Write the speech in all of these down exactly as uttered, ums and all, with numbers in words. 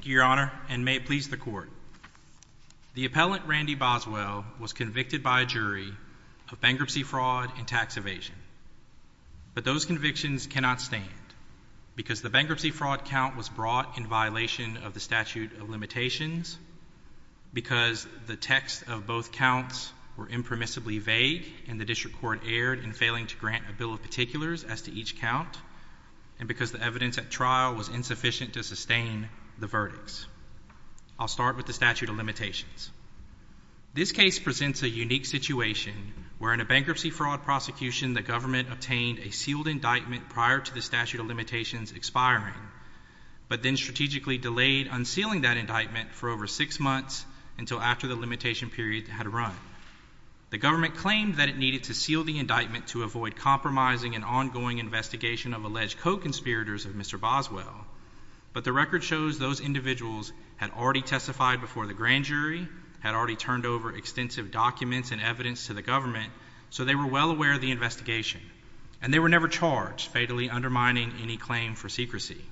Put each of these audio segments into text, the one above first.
Thank you, Your Honor, and may it please the Court. The appellant, Randy Boswell, was convicted by a jury of bankruptcy fraud and tax evasion. But those convictions cannot stand because the bankruptcy fraud count was brought in violation of the statute of limitations, because the text of both counts were impermissibly vague and the district court erred in failing to grant a bill of particulars as to each count, and because the evidence at trial was insufficient to sustain the verdicts. I'll start with the statute of limitations. This case presents a unique situation where in a bankruptcy fraud prosecution, the government obtained a sealed indictment prior to the statute of limitations expiring, but then strategically delayed unsealing that indictment for over six months until after the limitation period had run. The government claimed that it needed to seal the indictment to avoid compromising an ongoing investigation of alleged co-conspirators of Mister Boswell, but the record shows those individuals had already testified before the grand jury, had already turned over extensive documents and evidence to the government, so they were well aware of the investigation, and they were never charged, fatally undermining any claim for secrecy.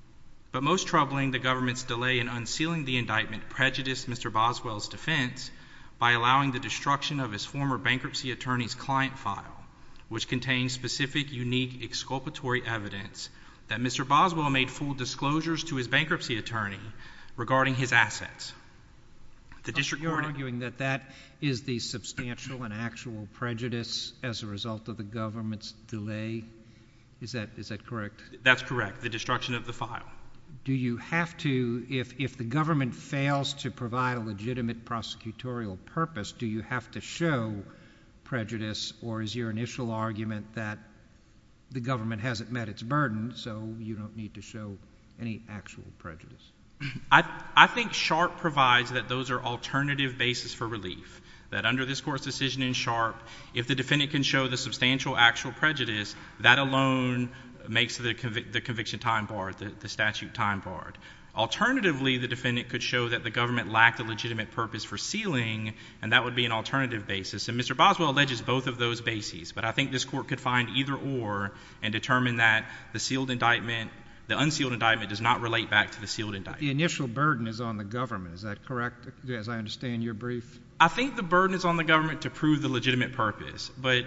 But most troubling, the government's delay in unsealing the indictment prejudiced Mister Boswell's defense by allowing the destruction of his former bankruptcy attorney's client file, which contained specific, unique, exculpatory evidence that Mister Boswell made full disclosures to his bankruptcy attorney regarding his assets. The district You're court... arguing that that is the substantial and actual prejudice as a result of the government's delay? Is that, is that correct? That's correct, the destruction of the file. Do you have to, if, if the government fails to provide a legitimate prosecutorial purpose, do you have to show prejudice, or is your initial argument that the government hasn't met its burden, so you don't need to show any actual prejudice? I, I think Sharp provides that those are alternative bases for relief, that under this Court's decision in Sharp, if the defendant can show the substantial actual prejudice, that alone makes the, convic- the conviction time barred, the, the statute time barred. Alternatively, the defendant could show that the government lacked a legitimate purpose for sealing, and that would be an alternative basis. And Mister Boswell alleges both of those bases, but I think this Court could find either or and determine that the sealed indictment, the unsealed indictment does not relate back to the sealed indictment. The initial burden is on the government, is that correct, as I understand your brief? I think the burden is on the government to prove the legitimate purpose, but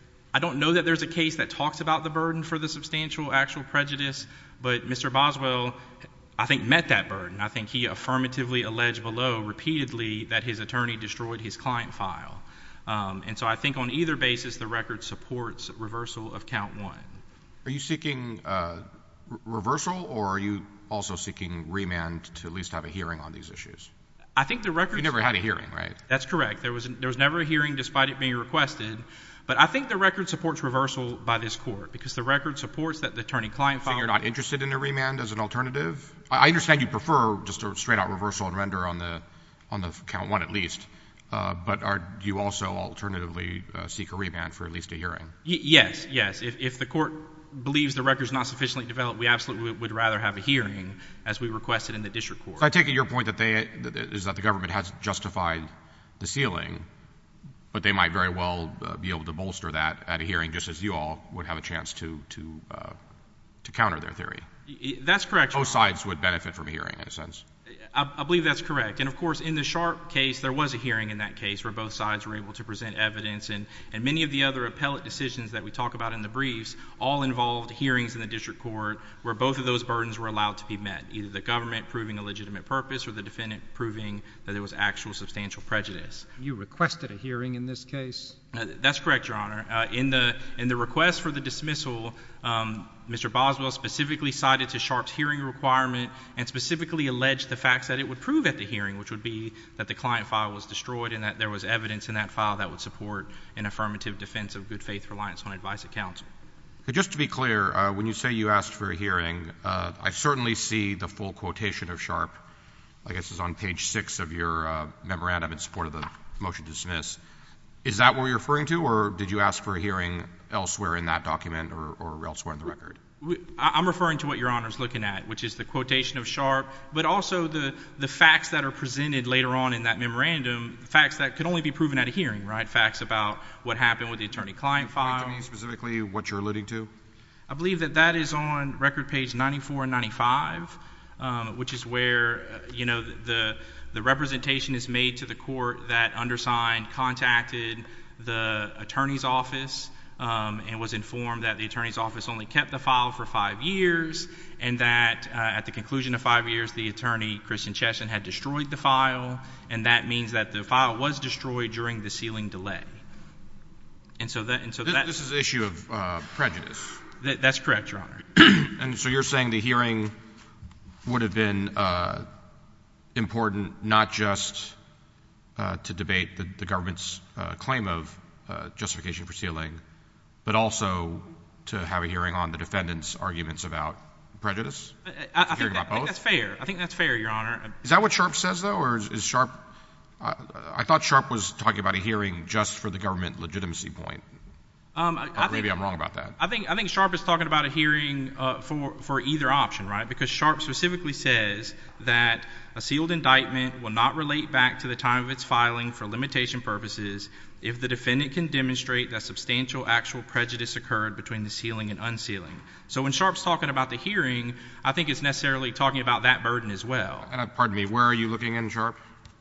I don't know that there's a case that talks about the burden for the substantial actual prejudice, but Mister Boswell, I think, met that burden. I think he affirmatively alleged below repeatedly that his attorney destroyed his client file. Um, and so I think on either basis, the record supports reversal of count one. Are you seeking uh, reversal, or are you also seeking remand to at least have a hearing on these issues? I think the record... You never had a hearing, right? That's correct. There was, there was never a hearing despite it being requested. But I think the record supports reversal by this Court, because the record supports that the attorney-client file... So you're not interested in a remand as an alternative? I understand you prefer just a straight-out reversal and render on the on the count one at least, uh, but are, do you also alternatively uh, seek a remand for at least a hearing? Y- yes, yes. If, if the Court believes the record's not sufficiently developed, we absolutely would rather have a hearing, as we requested in the district court. So I take it your point that they is that the government has justified the sealing, but they might very well uh, be able to bolster that at a hearing, just as you all would have a chance to to uh, to counter their theory. That's correct. Both sides would benefit from a hearing, in a sense. I, I believe that's correct. And, of course, in the Sharp case, there was a hearing in that case where both sides were able to present evidence, and, and many of the other appellate decisions that we talk about in the briefs all involved hearings in the district court where both of those burdens were allowed to be met, either the government proving a legitimate purpose or the defendant proving that there was actual substantial prejudice. You requested a hearing in this case? Uh, that's correct, Your Honor. Uh, in the in the request for the dismissal, um, Mister Boswell specifically cited to Sharp's hearing requirement and specifically alleged the facts that it would prove at the hearing, which would be that the client file was destroyed and that there was evidence in that file that would support an affirmative defense of good faith reliance on advice of counsel. Just to be clear, uh, when you say you asked for a hearing, uh, I certainly see the full quotation of Sharp. I guess it's on page six of your uh, memorandum in support of the motion to dismiss. Is that what you're referring to, or did you ask for a hearing elsewhere in that document or, or elsewhere in the record? I'm referring to what Your Honor is looking at, which is the quotation of Sharp, but also the, the facts that are presented later on in that memorandum, facts that could only be proven at a hearing, right? Facts about what happened with the attorney-client file. Can you point to me specifically what you're alluding to? I believe that that is on record page ninety-four and ninety-five. um, which is where, uh, you know, the, the representation is made to the court that undersigned contacted the attorney's office um, and was informed that the attorney's office only kept the file for five years and that uh, at the conclusion of five years, the attorney, Christian Chesson, had destroyed the file, and that means that the file was destroyed during the sealing delay. And so that, and so this, that this is an issue of uh, prejudice. That, that's correct, Your Honor. And so you're saying the hearing would have been uh, important not just uh, to debate the, the government's uh, claim of uh, justification for sealing, but also to have a hearing on the defendant's arguments about prejudice? I, I, I, think, that, I think that's fair. I think that's fair, Your Honor. Is that what Sharp says, though, or is, is Sharp I, I thought Sharp was talking about a hearing just for the government legitimacy point. Um, I, I maybe think, I'm wrong about that. I think I think Sharp is talking about a hearing uh, for for either option, right? Because Sharp specifically says that a sealed indictment will not relate back to the time of its filing for limitation purposes if the defendant can demonstrate that substantial actual prejudice occurred between the sealing and unsealing. So when Sharp's talking about the hearing, I think it's necessarily talking about that burden as well. And uh, pardon me, where are you looking in, Sharp?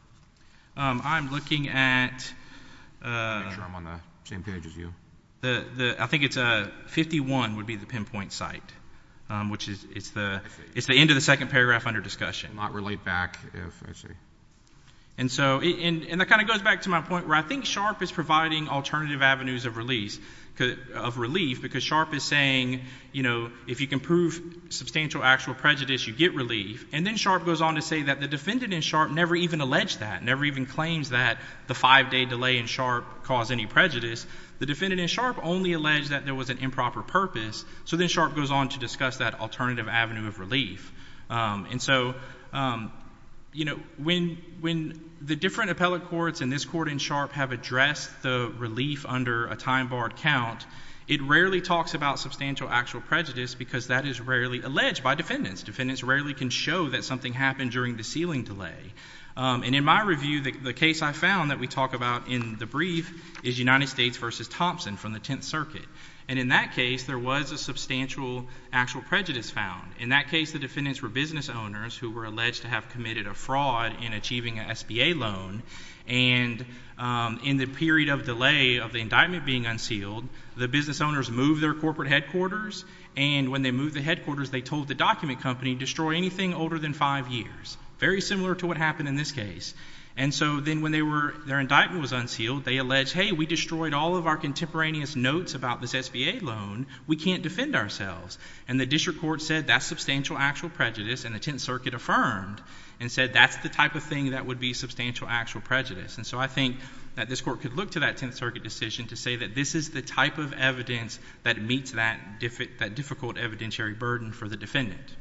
Um, I'm looking at. Uh, Make sure I'm on the same page as you. The the I think it's a fifty-one would be the pinpoint site, um, which is it's the it's the end of the second paragraph under discussion. Will not relate back if I see. And so, it, and, and that kind of goes back to my point where I think Sharp is providing alternative avenues of release, of relief, because Sharp is saying, you know, if you can prove substantial actual prejudice, you get relief. And then Sharp goes on to say that the defendant in Sharp never even alleged that, never even claims that the five-day delay in Sharp caused any prejudice. The defendant in Sharp only alleged that there was an improper purpose. So then Sharp goes on to discuss that alternative avenue of relief. Um, and so, um, you know, when when the different appellate courts and this court in Sharp have addressed the relief under a time-barred count, it rarely talks about substantial actual prejudice because that is rarely alleged by defendants. Defendants rarely can show that something happened during the sealing delay. Um, and in my review, the, the case I found that we talk about in the brief is United States versus Thompson from the Tenth Circuit. And in that case, there was a substantial actual prejudice found. In that case, the defendants were business owners who were alleged to have committed a fraud in achieving an S B A loan. And um, in the period of delay of the indictment being unsealed, the business owners moved their corporate headquarters. And when they moved the headquarters, they told the document company, destroy anything older than five years. Very similar to what happened in this case. And so then when they were, their indictment was unsealed, they alleged, hey, we destroyed all of our contemporaneous notes about this S B A loan. We can't defend ourselves. And the district court said that's substantial actual prejudice, and the Tenth Circuit affirmed and said that's the type of thing that would be substantial actual prejudice. And so I think that this court could look to that Tenth Circuit decision to say that this is the type of evidence that meets that, diffi- that difficult evidentiary burden for the defendant.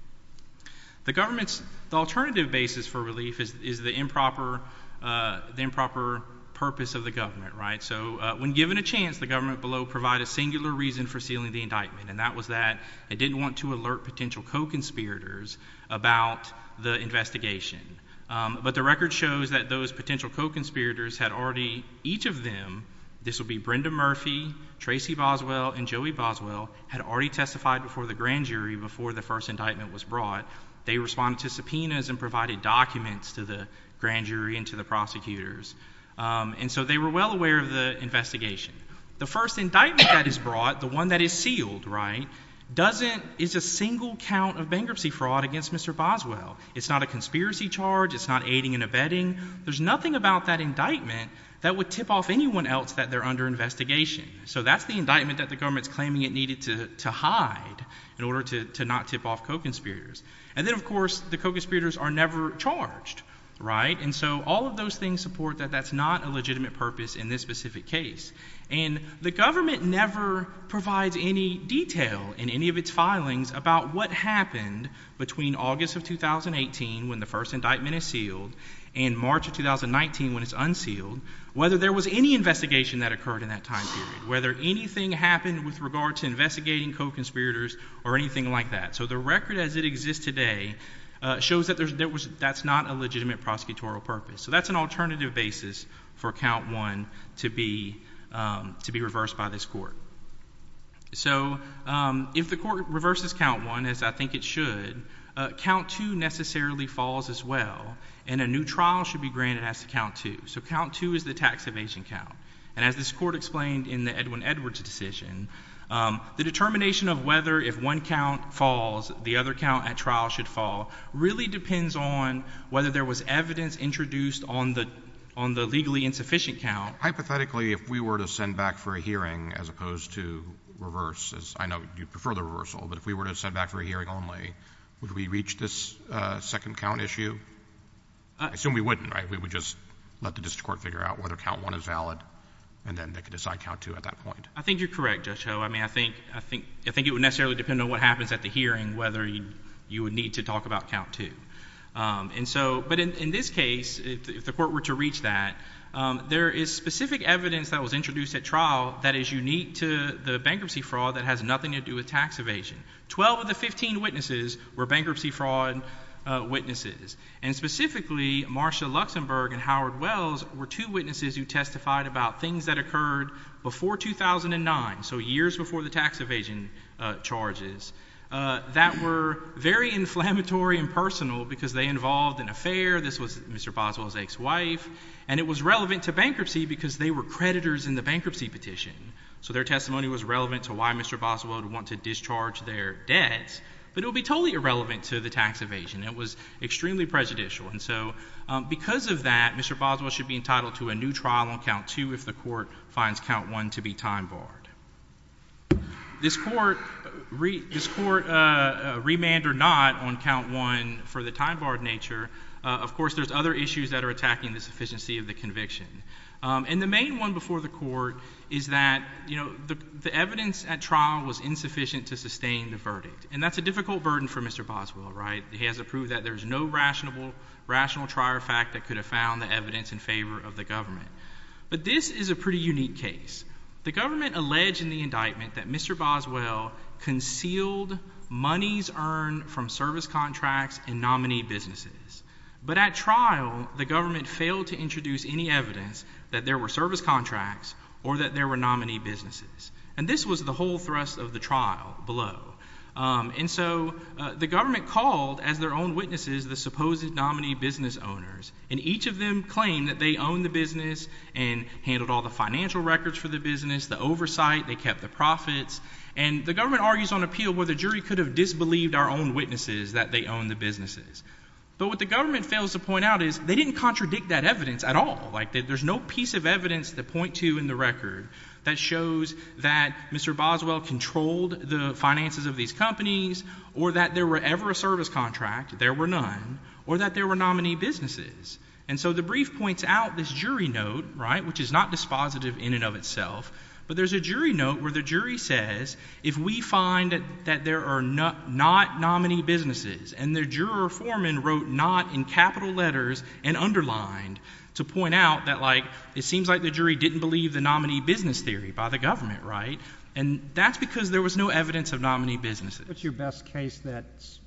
The government's, the alternative basis for relief is, is the improper, uh, the improper purpose of the government, right? So uh, when given a chance, the government below provided a singular reason for sealing the indictment, and that was that it didn't want to alert potential co-conspirators about the investigation. Um, but the record shows that those potential co-conspirators had already, each of them, this will be Brenda Murphy, Tracy Boswell, and Joey Boswell, had already testified before the grand jury before the first indictment was brought. They responded to subpoenas and provided documents to the grand jury and to the prosecutors. Um, and so they were well aware of the investigation. The first indictment that is brought, the one that is sealed, right, doesn't, is a single count of bankruptcy fraud against Mister Boswell. It's not a conspiracy charge. It's not aiding and abetting. There's nothing about that indictment that would tip off anyone else that they're under investigation. So that's the indictment that the government's claiming it needed to, to hide in order to, to not tip off co-conspirators. And then, of course, the co-conspirators are never charged, right? And so all of those things support that that's not a legitimate purpose in this specific case. And the government never provides any detail in any of its filings about what happened between August of two thousand eighteen, when the first indictment is sealed, and March of two thousand nineteen, when it's unsealed, whether there was any investigation that occurred in that time period, whether anything happened with regard to investigating co-conspirators or anything like that. So the record as it exists today uh, shows that there's, there was, that's not a legitimate prosecutorial purpose. So that's an alternative basis for count one to be, um, to be reversed by this court. So um, if the court reverses count one, as I think it should, uh, count two necessarily falls as well, and a new trial should be granted as to count two. So count two is the tax evasion count. And as this court explained in the Edwin Edwards decision, um, the determination of whether if one count falls, the other count at trial should fall, really depends on whether there was evidence introduced on the on the legally insufficient count. Hypothetically, if we were to send back for a hearing as opposed to reverse, as I know you prefer the reversal, but if we were to send back for a hearing only, would we reach this uh, second count issue? Uh, I assume we wouldn't, right? We would just let the district court figure out whether count one is valid, and then they could decide count two at that point. I think you're correct, Judge Ho. I mean, I think I think I think it would necessarily depend on what happens at the hearing whether you, you would need to talk about count two. Um, and so, but in, in this case, if, if the court were to reach that, um, there is specific evidence that was introduced at trial that is unique to the bankruptcy fraud that has nothing to do with tax evasion. Twelve of the fifteen witnesses were bankruptcy fraud uh, witnesses. And specifically, Marcia Luxembourg and Howard Wells were two witnesses who testified about things that occurred before two thousand nine, so years before the tax evasion uh, charges. Uh, that were very inflammatory and personal because they involved an affair. This was Mister Boswell's ex-wife, and it was relevant to bankruptcy because they were creditors in the bankruptcy petition. So their testimony was relevant to why Mister Boswell would want to discharge their debts, but it would be totally irrelevant to the tax evasion. It was extremely prejudicial. And so um, because of that, Mister Boswell should be entitled to a new trial on count two if the court finds count one to be time barred. This court, re, this court, uh, uh, remand or not on count one for the time-barred nature, uh, of course, there's other issues that are attacking the sufficiency of the conviction. Um, and the main one before the court is that, you know, the, the evidence at trial was insufficient to sustain the verdict. And that's a difficult burden for Mister Boswell, right? He has to prove that there's no rational, rational trier of fact that could have found the evidence in favor of the government. But this is a pretty unique case. The government alleged in the indictment that Mister Boswell concealed monies earned from service contracts and nominee businesses. But at trial, the government failed to introduce any evidence that there were service contracts or that there were nominee businesses. And this was the whole thrust of the trial below. Um, and so uh, the government called as their own witnesses the supposed nominee business owners, and each of them claimed that they owned the business and handled all the financial records for the business, the oversight, they kept the profits. And the government argues on appeal where the jury could have disbelieved our own witnesses that they owned the businesses. But what the government fails to point out is they didn't contradict that evidence at all. Like, there's no piece of evidence to point to in the record that shows that Mister Boswell controlled the finances of these companies, or that there were ever a service contract, there were none, or that there were nominee businesses. And so the brief points out this jury note, right, which is not dispositive in and of itself, but there's a jury note where the jury says, if we find that, that there are not, not nominee businesses, and the juror foreman wrote not in capital letters and underlined to point out that, like, it seems like the jury didn't believe the nominee business theory by the government, right? And that's because there was no evidence of nominee businesses. What's your best case that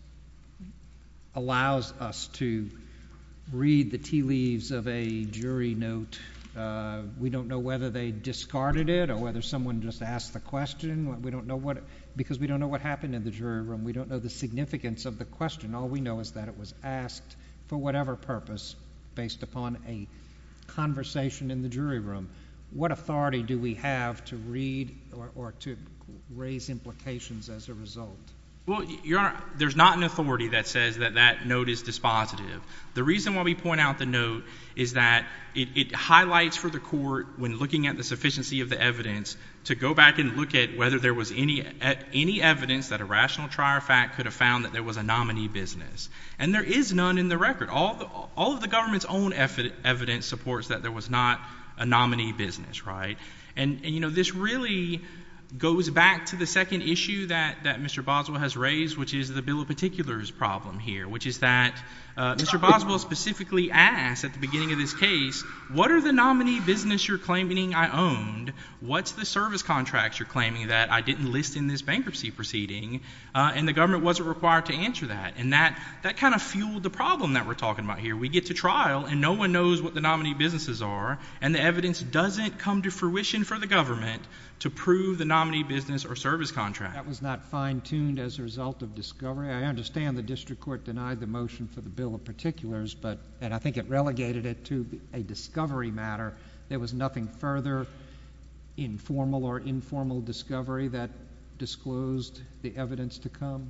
allows us to read the tea leaves of a jury note? Uh, we don't know whether they discarded it or whether someone just asked the question. We don't know what, because we don't know what happened in the jury room. We don't know the significance of the question. All we know is that it was asked for whatever purpose based upon a conversation in the jury room. What authority do we have to read or, or to raise implications as a result? Well, Your Honor, there's not an authority that says that that note is dispositive. The reason why we point out the note is that it, it highlights for the court, when looking at the sufficiency of the evidence, to go back and look at whether there was any any evidence that a rational trier of fact could have found that there was a nominee business. And there is none in the record. All, the, all of the government's own evidence supports that there was not a nominee business, right? And, and you know, this really goes back to the second issue that, that Mister Boswell has raised, which is the bill of particulars problem here, which is that uh, Mister Boswell specifically asked at the beginning of this case, what are the nominee business you're claiming I owned? What's the service contracts you're claiming that I didn't list in this bankruptcy proceeding? Uh, and the government wasn't required to answer that. And that, that kind of fueled the problem that we're talking about here. We get to trial and no one knows what the nominee businesses are, and the evidence doesn't come to fruition for the government to prove the nominee nominee business or service contract. That was not fine-tuned as a result of discovery. I understand the district court denied the motion for the bill of particulars, but, and I think it relegated it to a discovery matter. There was nothing further informal or informal discovery that disclosed the evidence to come?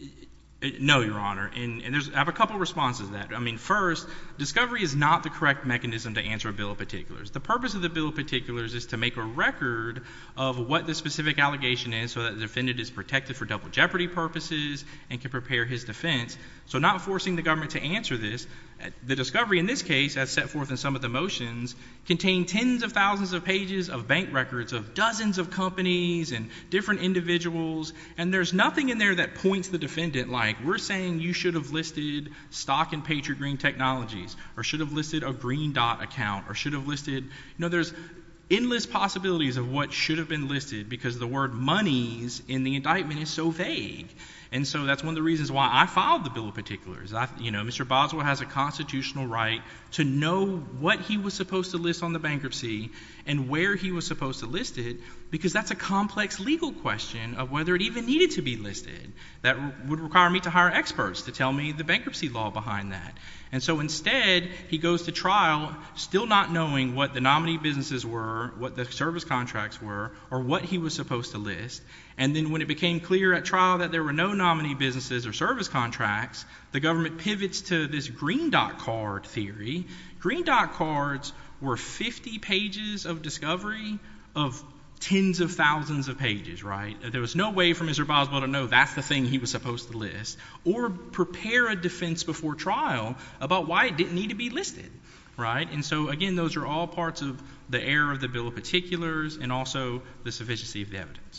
No, Your Honor, and, and there's, I have a couple responses to that. I mean, first, discovery is not the correct mechanism to answer a bill of particulars. The purpose of the bill of particulars is to make a record of what the specific allegation is so that the defendant is protected for double jeopardy purposes and can prepare his defense. So not forcing the government to answer this. The discovery in this case, as set forth in some of the motions, contained tens of thousands of pages of bank records of dozens of companies and different individuals, and there's nothing in there that points the defendant like, we're saying you should have listed stock in Patriot Green Technologies, or should have listed a Green Dot account, or should have listed, you know, there's endless possibilities of what should have been listed because the word monies in the indictment is so vague. And so that's one of the reasons why I filed the bill of particulars. I, you know, Mister Boswell has a constitutional right to know what he was supposed to list on the bankruptcy and where he was supposed to list it, because that's a complex legal question of whether it even needed to be listed. That would require me to hire experts to tell me the bankruptcy law behind that. And so instead, he goes to trial still not knowing what the nominee businesses were, what the service contracts were, or what he was supposed to list. And then when it became clear at trial that there were no nominee businesses or service contracts, the government pivots to this Green Dot card theory. Green Dot cards were fifty pages of discovery of tens of thousands of pages, right? There was no way for Mister Boswell to know that's the thing he was supposed to list, or prepare a defense before trial about why it didn't need to be listed, right? And so, again, those are all parts of the error of the bill of particulars and also the sufficiency of the evidence.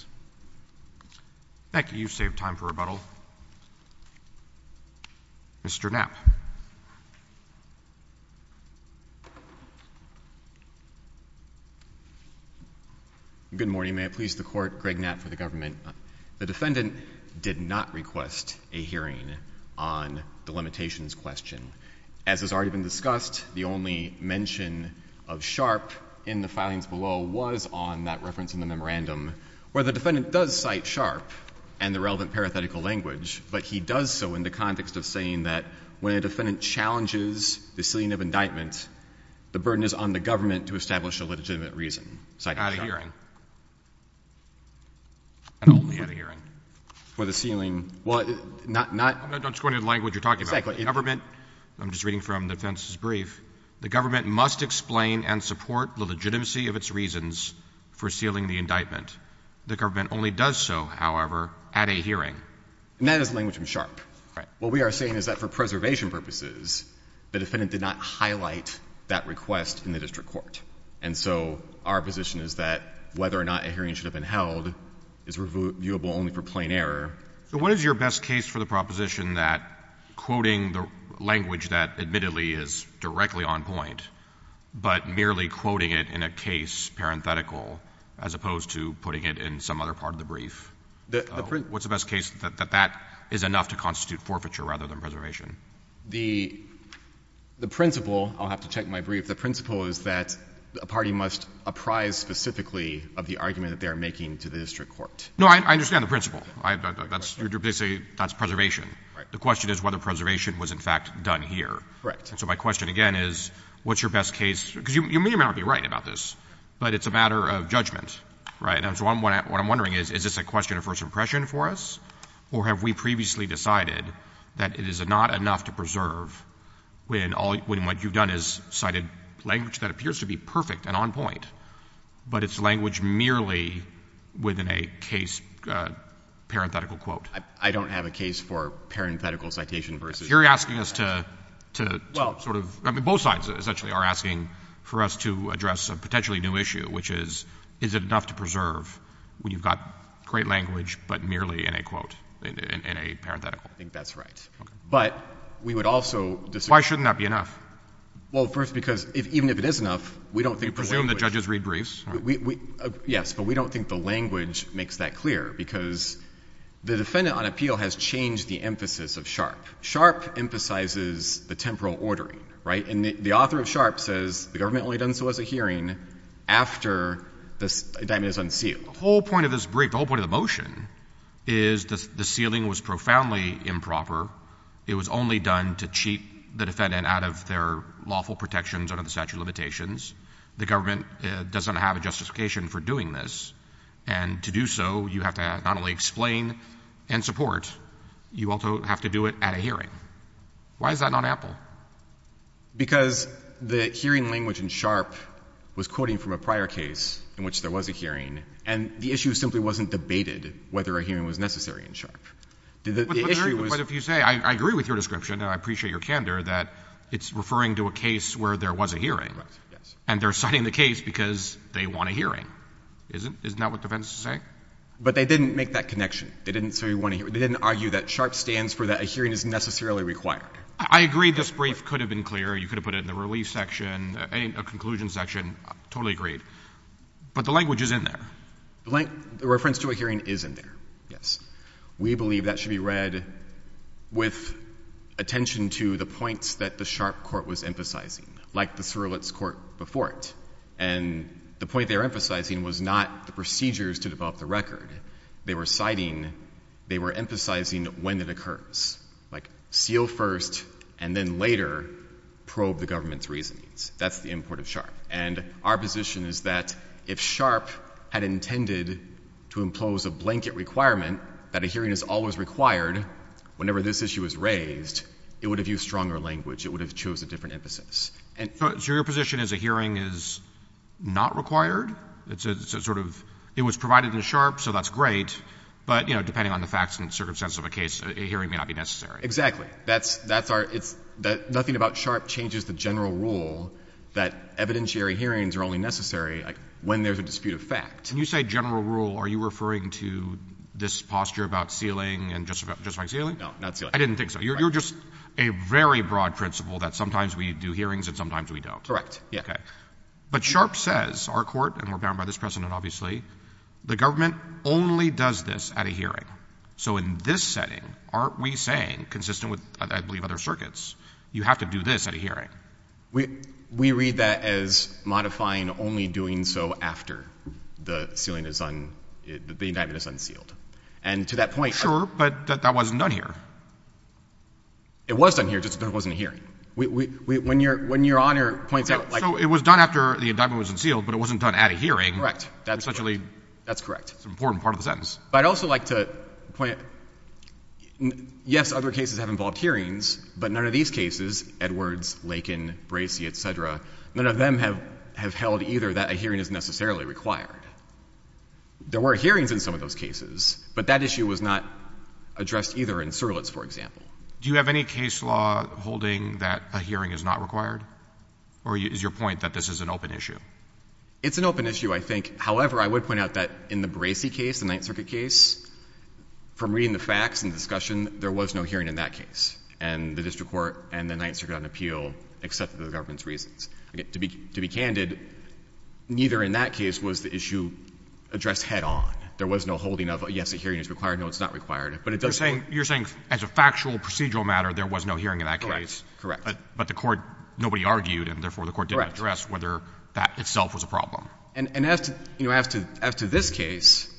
Thank you. You've saved time for rebuttal. Mister Knapp. Good morning. May it please the Court, Greg Knapp for the government. The defendant did not request a hearing on the limitations question. As has already been discussed, the only mention of Sharp in the filings below was on that reference in the memorandum, where the defendant does cite Sharp and the relevant parenthetical language, but he does so in the context of saying that when a defendant challenges the sealing of indictment, the burden is on the government to establish a legitimate reason. Citing At a Sharp. hearing. And only at a hearing. For the sealing, well, not, not. I'm not just going to the language you're talking Exactly. about. The government, I'm just reading from the defense's brief, the government must explain and support the legitimacy of its reasons for sealing the indictment. The government only does so, however, at a hearing. And that is language from Sharp. Right. What we are saying is that for preservation purposes, the defendant did not highlight that request in the district court. And so our position is that whether or not a hearing should have been held is reviewable only for plain error. So what is your best case for the proposition that quoting the language that admittedly is directly on point, but merely quoting it in a case parenthetical as opposed to putting it in some other part of the brief? The, the uh, what's the best case that, that that is enough to constitute forfeiture rather than preservation? The, the principle, I'll have to check my brief, the principle is that a party must apprise specifically of the argument that they are making to the district court. No, I, I understand the principle. I, that's, you're basically, that's preservation. Right. The question is whether preservation was in fact done here. Correct. And so my question again is, what's your best case? Because you, you may or may not be right about this, but it's a matter of judgment, right? And so I'm, what I'm wondering is, is this a question of first impression for us? Or have we previously decided that it is not enough to preserve when all, when what you've done is cited language that appears to be perfect and on point, but it's language merely within a case uh, parenthetical quote? I, I don't have a case for parenthetical citation versus. You're asking us to, to, well, to sort of, I mean, both sides essentially are asking for us to address a potentially new issue, which is, is it enough to preserve when you've got great language, but merely in a quote, in, in, in a parenthetical? I think that's right. Okay. But we would also disagree. Why shouldn't that be enough? Well, first, because if, even if it is enough, we don't think you the presume language, that judges read briefs. Right? We, we, uh, yes, but we don't think the language makes that clear, because the defendant on appeal has changed the emphasis of Sharp. Sharp emphasizes the temporal ordering, right? And the, the author of Sharp says the government only done so as a hearing after the indictment is unsealed. The whole point of this brief, the whole point of the motion is the, the sealing was profoundly improper. It was only done to cheat the defendant out of their lawful protections under the statute of limitations. The government uh, doesn't have a justification for doing this. And to do so, you have to not only explain and support, you also have to do it at a hearing. Why is that not ample? Because the hearing language in Sharp was quoting from a prior case in which there was a hearing, and the issue simply wasn't debated whether a hearing was necessary in Sharp. The, the, but, the but, issue there, was... but if you say, I, I agree with your description, and I appreciate your candor, that it's referring to a case where there was a hearing. Right, yes. And they're citing the case because they want a hearing. Isn't, isn't that what defense is saying? But they didn't make that connection. They didn't say we want to hear. They didn't argue that Sharp stands for that a hearing is necessarily required. I agree this brief could have been clearer. You could have put it in the relief section, a, a conclusion section. Totally agreed. But the language is in there. The, lang- the reference to a hearing is in there, yes. We believe that should be read with attention to the points that the Sharp court was emphasizing, like the Surlitz court before it. And the point they were emphasizing was not the procedures to develop the record. They were citing, they were emphasizing when it occurs. Like, seal first, and then later probe the government's reasonings. That's the import of Sharp. And our position is that if Sharp had intended to impose a blanket requirement that a hearing is always required whenever this issue is raised, it would have used stronger language. It would have chose a different emphasis. And so, so your position is a hearing is not required? It's a, it's a sort of, it was provided in Sharp, so that's great. But, you know, depending on the facts and circumstances of a case, a, a hearing may not be necessary. Exactly. That's, that's our, it's, that nothing about Sharp changes the general rule that evidentiary hearings are only necessary like, when there's a dispute of fact. When you say general rule, are you referring to this posture about sealing and just about, justifying sealing? No, not sealing. I didn't think so. You're, right. you're just a very broad principle that sometimes we do hearings and sometimes we don't. Correct. Yeah. Okay. But Sharp says, our court, and we're bound by this precedent obviously, the government only does this at a hearing. So in this setting, aren't we saying, consistent with, I believe, other circuits, you have to do this at a hearing? We, we read that as modifying only doing so after the sealing is un, the indictment is unsealed. And to that point... Sure, but that, that wasn't done here. It was done here, just there wasn't a hearing. We, we, we, when, your, when Your Honor points okay, out... Like, so it was done after the indictment was unsealed, but it wasn't done at a hearing. Correct. That's essentially... correct. That's correct. It's an important part of the sentence. But I'd also like to point out, yes, other cases have involved hearings, but none of these cases, Edwards, Lakin, Bracey, et cetera, none of them have, have held either that a hearing is necessarily required. There were hearings in some of those cases, but that issue was not addressed either in Surlitz, for example. Do you have any case law holding that a hearing is not required? Or is your point that this is an open issue? It's an open issue, I think. However, I would point out that in the Bracey case, the Ninth Circuit case, from reading the facts and discussion, there was no hearing in that case. And the district court and the Ninth Circuit on appeal accepted the government's reasons. Again, to be, to be candid, neither in that case was the issue addressed head on. There was no holding of, yes, a hearing is required, no, it's not required. But it does... You're saying, you're saying as a factual, procedural matter, there was no hearing in that Correct. case. Correct. But, but the court, nobody argued, and therefore the court didn't Correct. address whether that itself was a problem. And, and as to, you know, as to, as to this case,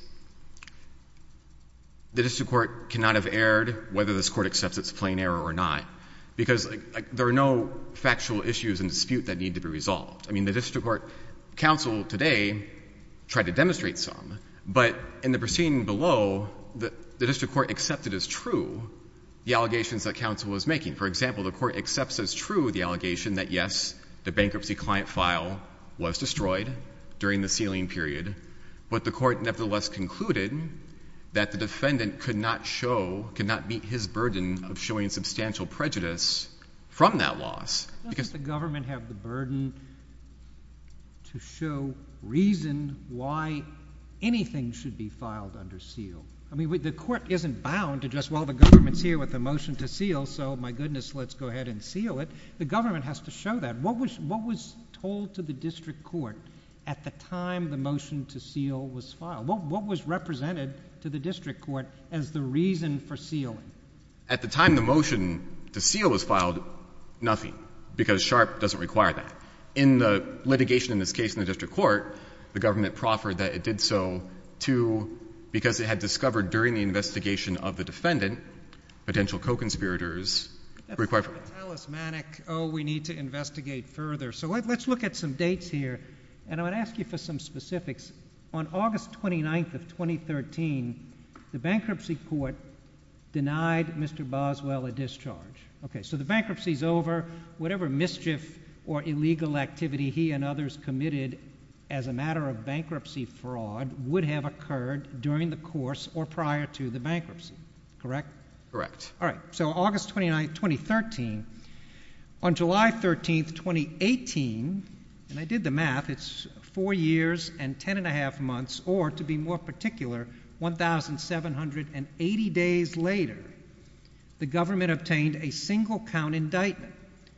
the district court cannot have erred whether this court accepts its plain error or not, because like, like, there are no factual issues in dispute that need to be resolved. I mean, the district court counsel today tried to demonstrate some, but in the proceeding below, the, the district court accepted as true the allegations that counsel was making. For example, the court accepts as true the allegation that, yes, the bankruptcy client file was destroyed during the sealing period, but the court nevertheless concluded that the defendant could not show, could not meet his burden of showing substantial prejudice from that loss. Doesn't Because the government have the burden to show reason why anything should be filed under seal? I mean, we, the court isn't bound to just, well, the government's here with a motion to seal, so my goodness, let's go ahead and seal it. The government has to show that. What was, what was told to the district court at the time the motion to seal was filed? What, what was represented to the district court as the reason for sealing? At the time the motion to seal was filed, nothing, because Sharp doesn't require that. In the litigation in this case in the district court, the government proffered that it did so to, because it had discovered during the investigation of the defendant, potential co-conspirators required for... That's talismanic, oh, we need to investigate further. So let, let's look at some dates here, and I would ask you for some specifics. On August twenty-ninth of twenty thirteen, the bankruptcy court denied Mister Boswell a discharge. Okay, so the bankruptcy's over. Whatever mischief or illegal activity he and others committed as a matter of bankruptcy fraud would have occurred during the course or prior to the bankruptcy, correct? Correct. All right, so August twenty-ninth, twenty thirteen. On July thirteenth, twenty eighteen, and I did the math, it's four years and ten and a half months, or to be more particular, one thousand seven hundred eighty days later, the government obtained a single count indictment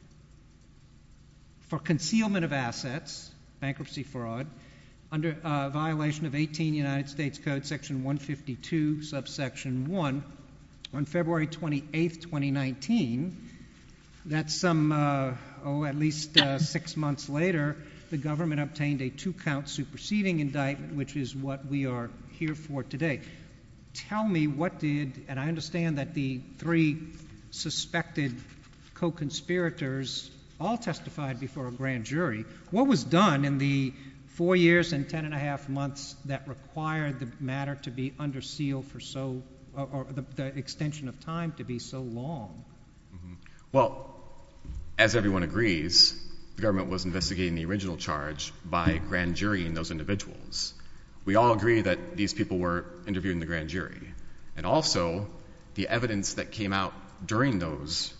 for concealment of assets, bankruptcy fraud, under uh, violation of eighteen United States Code Section one fifty-two, subsection one, on February twenty-eighth, twenty nineteen. That's some, uh, oh, at least uh, six months later, the government obtained a two-count superseding indictment, which is what we are here for today. Tell me what did, and I understand that the three suspected co-conspirators all testified before a grand jury. What was done in the four years and ten and a half months that required the matter to be under seal for so, or, or the, the extension of time to be so long? Mm-hmm. Well, as everyone agrees, the government was investigating the original charge by grand jurying those individuals. We all agree that these people were interviewed in the grand jury. And also, the evidence that came out during those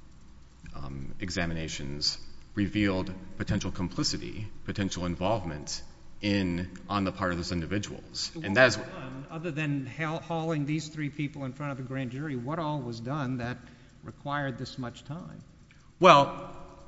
um, examinations revealed potential complicity, potential involvement in, on the part of those individuals. So and that is what was done, other than hauling these three people in front of the grand jury, what all was done that required this much time? Well,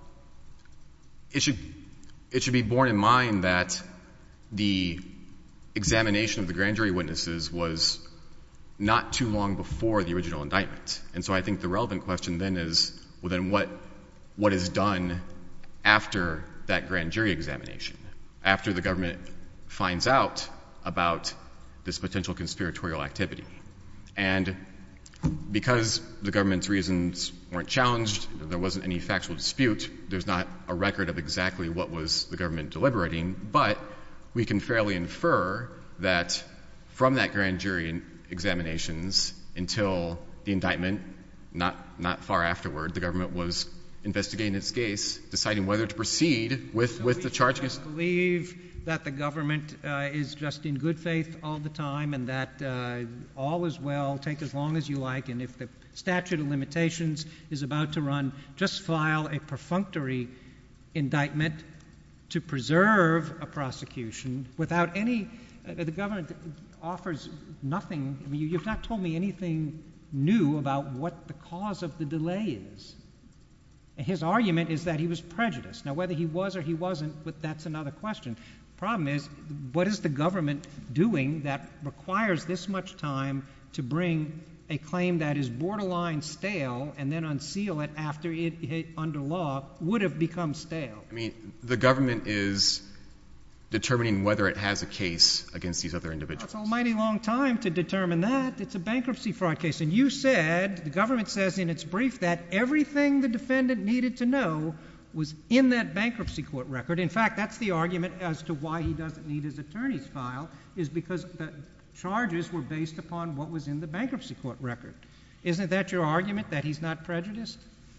it should, it should be borne in mind that the examination of the grand jury witnesses was not too long before the original indictment. And so I think the relevant question then is, well, then what, what is done after that grand jury examination, after the government finds out about this potential conspiratorial activity? And because the government's reasons weren't challenged, there wasn't any factual dispute, there's not a record of exactly what was the government deliberating, but we can fairly infer that from that grand jury examinations until the indictment, not, not far afterward, the government was investigating its case, deciding whether to proceed with, so with the charge against... I believe that the government uh, is just in good faith all the time and that uh, all is well, take as long as you like, and if the statute of limitations is about to run, just file a perfunctory indictment to preserve a prosecution without any... Uh, the government offers nothing. I mean, you, you've not told me anything new about what the cause of the delay is. And his argument is that he was prejudiced. Now, whether he was or he wasn't, but that's another question. Problem is, what is the government doing that requires this much time to bring a claim that is borderline stale and then unseal it after it, it under law, would have become stale? I mean, the government is determining whether it has a case against these other individuals. It's an almighty long time to determine that. It's a bankruptcy fraud case. And you said, the government says in its brief, that everything the defendant needed to know was in that bankruptcy court record. In fact, that's the argument as to why he doesn't need his attorney's file, is because the charges were based upon what was in the bankruptcy court record. Isn't that your argument, that he's not prejudiced?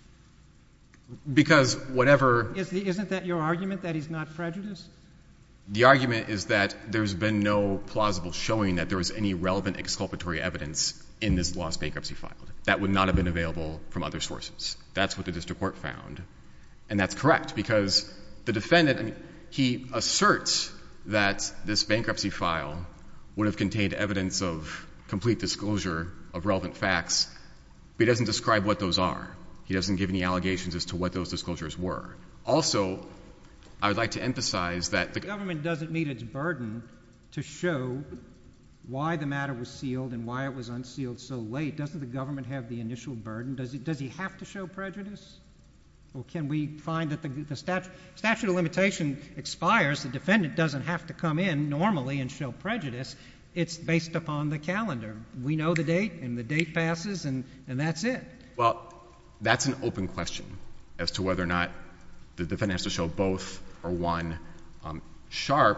Because whatever... Is the, isn't that your argument, that he's not prejudiced? The argument is that there's been no plausible showing that there was any relevant exculpatory evidence in this lost bankruptcy file. That would not have been available from other sources. That's what the district court found. And that's correct, because the defendant, I mean, he asserts that this bankruptcy file would have contained evidence of complete disclosure of relevant facts, but he doesn't describe what those are. He doesn't give any allegations as to what those disclosures were. Also, I would like to emphasize that the government doesn't meet its burden to show why the matter was sealed and why it was unsealed so late. Doesn't the government have the initial burden? Does he, does he have to show prejudice? Well, can we find that the, the statute, statute of limitation expires, the defendant doesn't have to come in normally and show prejudice. It's based upon the calendar. We know the date, and the date passes, and, and that's it. Well, that's an open question as to whether or not the defendant has to show both or one. Um, Sharp,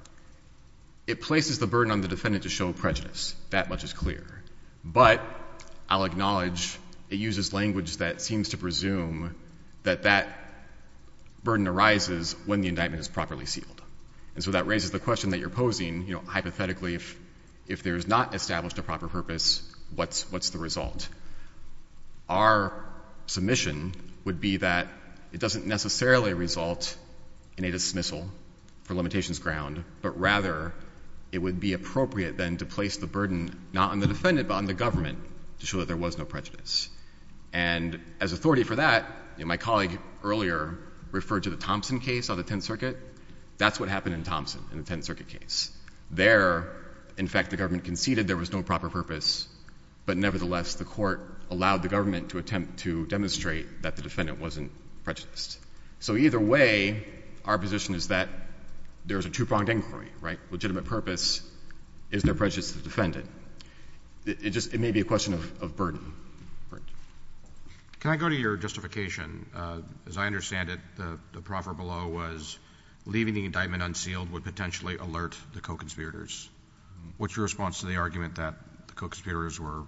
it places the burden on the defendant to show prejudice. That much is clear. But I'll acknowledge it uses language that seems to presume that that burden arises when the indictment is properly sealed. And so that raises the question that you're posing, you know, hypothetically, if if there is not established a proper purpose, what's what's the result? Our submission would be that it doesn't necessarily result in a dismissal for limitations ground, but rather it would be appropriate then to place the burden not on the defendant but on the government to show that there was no prejudice. And as authority for that, you know, my colleague earlier referred to the Thompson case of the Tenth Circuit. That's what happened in Thompson, in the Tenth Circuit case. There, in fact, the government conceded there was no proper purpose, but nevertheless the court allowed the government to attempt to demonstrate that the defendant wasn't prejudiced. So either way, our position is that there's a two-pronged inquiry, right? Legitimate purpose, is there prejudice to the defendant? It, it just, it may be a question of, of burden. Can I go to your justification? Uh, as I understand it, the, the proffer below was leaving the indictment unsealed would potentially alert the co-conspirators. Mm-hmm. What's your response to the argument that the co-conspirators were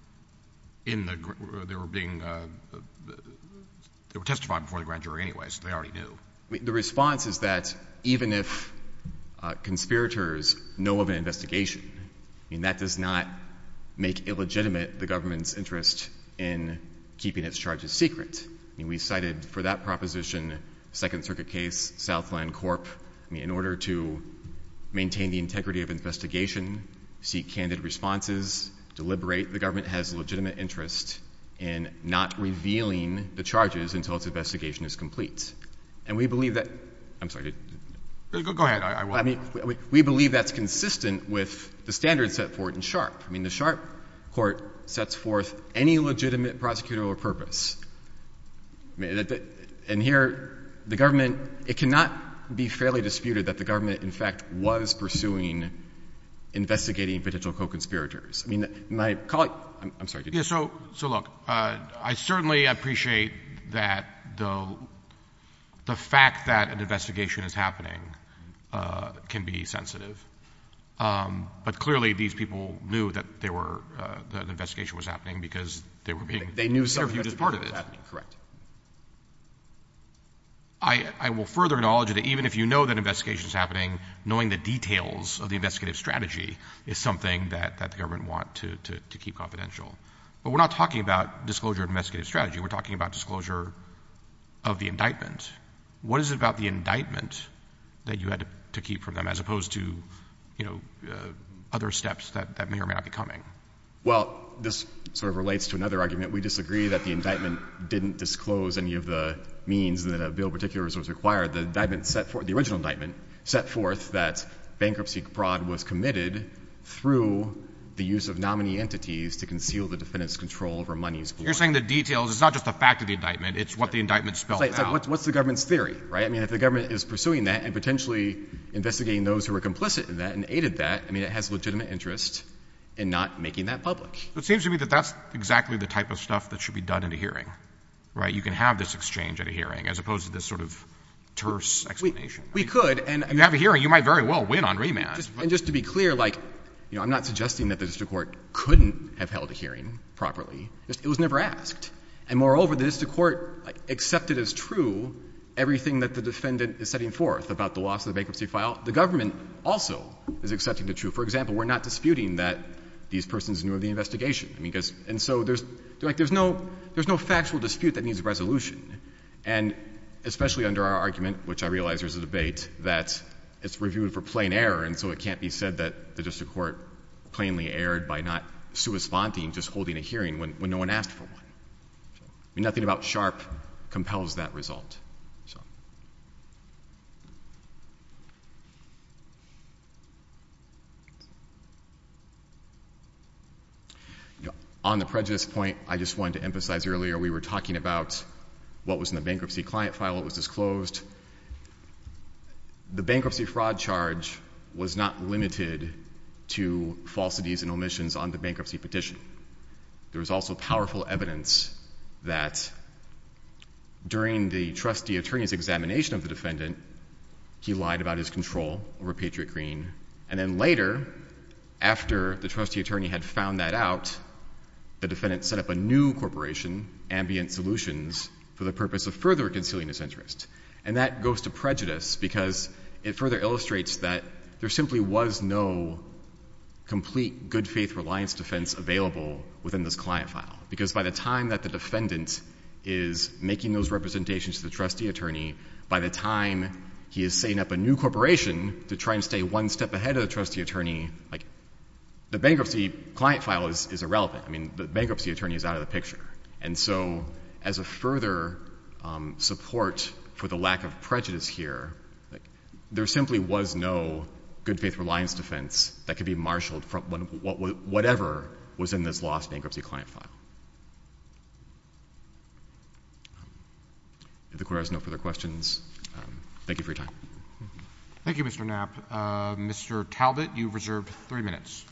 in the, they were being, uh, they were testifying before the grand jury anyway, so they already knew? I mean, the response is that even if uh, conspirators know of an investigation, I mean, that does not make illegitimate the government's interest in keeping its charges secret. I mean, we cited for that proposition Second Circuit case, Southland Corp. I mean, in order to maintain the integrity of investigation, seek candid responses, deliberate, the government has a legitimate interest in not revealing the charges until its investigation is complete. And we believe that, I'm sorry. Go, go ahead, I, I will. I mean, we, we believe that's consistent with the standards set forth in Sharp. I mean, the Sharp court sets forth any legitimate prosecutorial purpose. I mean, that, that, and here, the government, it cannot be fairly disputed that the government, in fact, was pursuing investigating potential co-conspirators. I mean, my colleague, I'm, I'm sorry. Yeah, so, so look, uh, I certainly appreciate that the, the fact that an investigation is happening uh, can be sensitive. Um, but clearly these people knew that they were, uh, that an investigation was happening because they were being they knew interviewed as part of it. Happening. Correct. I, I will further acknowledge that even if you know that an investigation is happening, knowing the details of the investigative strategy is something that, that the government want to, to, to keep confidential. But we're not talking about disclosure of investigative strategy. We're talking about disclosure of the indictment. What is it about the indictment that you had to, to keep from them as opposed to, you know, uh, other steps that, that may or may not be coming? Well, this sort of relates to another argument. We disagree that the indictment didn't disclose any of the means that a bill of particulars was required. The indictment set forth, the original indictment set forth that bankruptcy fraud was committed through the use of nominee entities to conceal the defendant's control over monies. You're saying the details, it's not just the fact of the indictment, it's what the indictment spells it's like, it's out. like what's, what's the government's theory, right? I mean, if the government is pursuing that and potentially investigating those who were complicit in that and aided that, I mean, it has legitimate interest in not making that public. It seems to me that that's exactly the type of stuff that should be done at a hearing, right? You can have this exchange at a hearing as opposed to this sort of terse explanation. We, we could, and you have a hearing, you might very well win on remand. Just, and just to be clear, like, you know, I'm not suggesting that the district court couldn't have held a hearing properly. Just, it was never asked. And moreover, the district court like, accepted as true everything that the defendant is setting forth about the loss of the bankruptcy file. The government also is accepting the truth. For example, we're not disputing that these persons knew of the investigation. I mean, because, and so there's, like, there's no, there's no factual dispute that needs resolution. And especially under our argument, which I realize there's a debate, that it's reviewed for plain error, and so it can't be said that the district court plainly erred by not sua sponte, just holding a hearing when, when no one asked for one. So, I mean, nothing about Sharp compels that result. So. You know, on the prejudice point, I just wanted to emphasize earlier we were talking about what was in the bankruptcy client file, what was disclosed. The bankruptcy fraud charge was not limited to falsities and omissions on the bankruptcy petition. There was also powerful evidence that during the trustee attorney's examination of the defendant, he lied about his control over Patriot Green. And then later, after the trustee attorney had found that out, the defendant set up a new corporation, Ambient Solutions, for the purpose of further concealing his interest. And that goes to prejudice because it further illustrates that there simply was no complete good faith reliance defense available within this client file. Because by the time that the defendant is making those representations to the trustee attorney, by the time he is setting up a new corporation to try and stay one step ahead of the trustee attorney, like, the bankruptcy client file is, is irrelevant. I mean, the bankruptcy attorney is out of the picture. And so as a further um, support for the lack of prejudice here, like, there simply was no good faith reliance defense that could be marshaled from when, what, whatever was in this lost bankruptcy client file. If the Court has no further questions, um, thank you for your time. Thank you, Mister Knapp. Uh, Mister Talbot, you've reserved three minutes.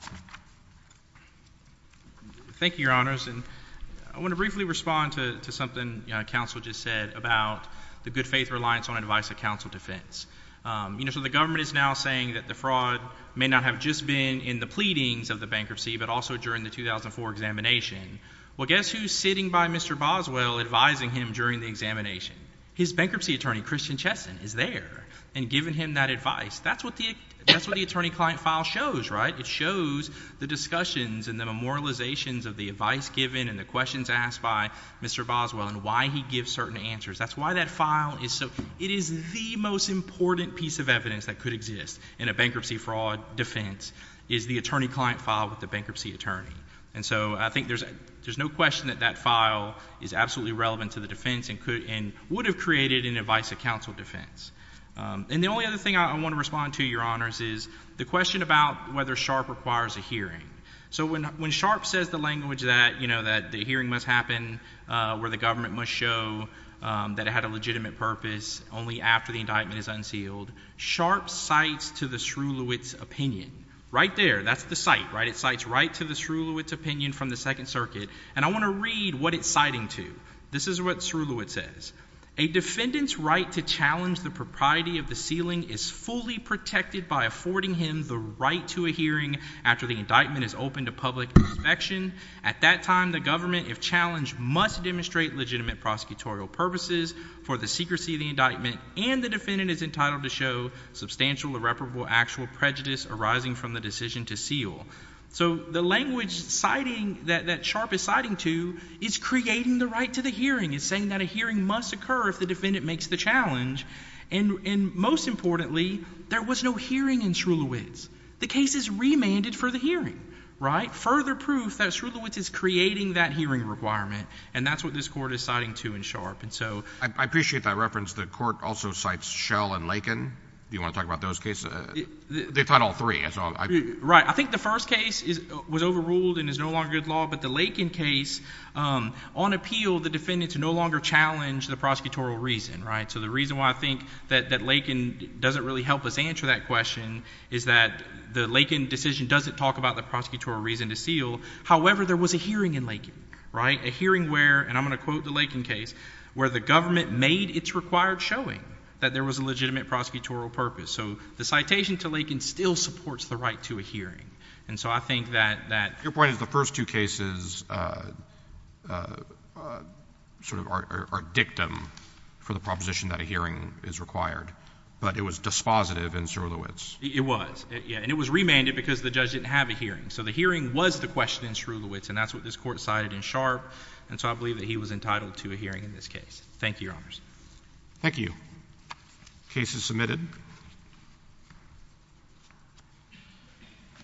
Thank you, Your Honors. And I want to briefly respond to, to something uh, counsel just said about the good faith reliance on advice of counsel defense. Um, you know, so the government is now saying that the fraud may not have just been in the pleadings of the bankruptcy, but also during the two thousand four examination. Well, guess who's sitting by Mister Boswell advising him during the examination? His bankruptcy attorney, Christian Chesson, is there and giving him that advice. That's what the that's what the attorney-client file shows, right? It shows the discussions and the memorializations of the advice given and the questions asked by Mister Boswell and why he gives certain answers. That's why that file is so — it is the most important piece of evidence that could exist in a bankruptcy fraud defense is the attorney-client file with the bankruptcy attorney. And so I think there's there's no question that that file is absolutely relevant to the defense and could and would have created an advice of counsel defense. Um, and the only other thing I, I want to respond to, Your Honors, is the question about whether Sharp requires a hearing. So when when Sharp says the language that, you know, that the hearing must happen uh, where the government must show um, that it had a legitimate purpose only after the indictment is unsealed, Sharp cites to the Srulewicz opinion. Right there, that's the cite, right? It cites right to the Srulewicz opinion from the Second Circuit. And I want to read what it's citing to. This is what Srulewicz says. A defendant's right to challenge the propriety of the sealing is fully protected by affording him the right to a hearing after the indictment is open to public inspection. At that time, the government, if challenged, must demonstrate legitimate prosecutorial purposes for the secrecy of the indictment, and the defendant is entitled to show substantial irreparable actual prejudice arising from the decision to seal. So the language citing that, that Sharp is citing to is creating the right to the hearing. It's saying that a hearing must occur if the defendant makes the challenge. And, and most importantly, there was no hearing in Srulewicz. The case is remanded for the hearing, right? Further proof that Srulewicz is creating that hearing requirement. And that's what this Court is citing to in Sharp. And so I, I appreciate that reference. The Court also cites Schell and Lakin. Do you want to talk about those cases? Uh, they cite all three. So I, right. I think the first case is, was overruled and is no longer good law, but the Lakin case, um, on appeal, the defendant to no longer challenge the prosecutorial reason, right? So the reason why I think that, that Lakin doesn't really help us answer that question is that the Lakin decision doesn't talk about the prosecutorial reason to seal. However, there was a hearing in Lakin, right? A hearing where, and I'm going to quote the Lakin case, where the government made its required showing that there was a legitimate prosecutorial purpose. So the citation to Lakin still supports the right to a hearing. And so I think that that your point is the first two cases uh, uh, uh, sort of are, are, are dictum for the proposition that a hearing is required. But it was dispositive in Srulewicz. It was, it, yeah, and it was remanded because the judge didn't have a hearing. So the hearing was the question in Srulewicz, and that's what this Court cited in Sharp. And so I believe that he was entitled to a hearing in this case. Thank you, Your Honors. Thank you. Case is submitted.